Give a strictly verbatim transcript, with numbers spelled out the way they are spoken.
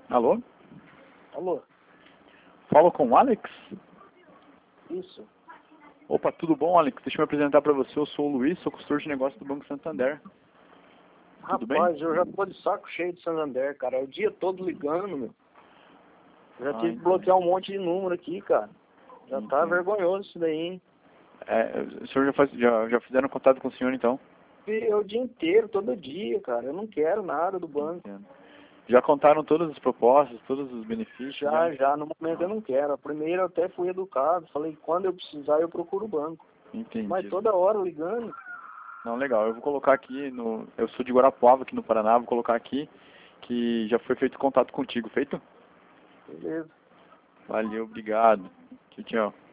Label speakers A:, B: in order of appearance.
A: Alô?
B: Alô?
A: Falo com o Alex?
B: Isso.
A: Opa, tudo bom, Alex? Deixa eu me apresentar para você. Eu sou o Luiz, sou consultor de negócios do Banco Santander. Tudo bem?
B: Rapaz, eu já tô de saco cheio de Santander, cara. É o dia todo ligando, meu. Eu já
A: Ah,
B: tive que
A: entendi.
B: bloquear um monte de número aqui, cara. Já tá
A: Entendo.
B: vergonhoso isso daí, hein?
A: É, o senhor já, faz, já, já fizeram contato com o senhor, então?
B: E é o dia inteiro, todo dia, cara. Eu não quero nada do banco.
A: Entendo. Já contaram todas as propostas, todos os benefícios?
B: Já,
A: Já?
B: já, no momento eu não quero. A primeira eu até fui educado. Falei, quando eu precisar eu procuro o banco.
A: Entendi.
B: Mas toda hora ligando.
A: Não, legal. Eu vou colocar aqui no... Eu sou de Guarapuava, aqui no Paraná. Vou colocar aqui que já foi feito contato contigo. Feito?
B: Beleza.
A: Valeu, obrigado. Tchau, tchau.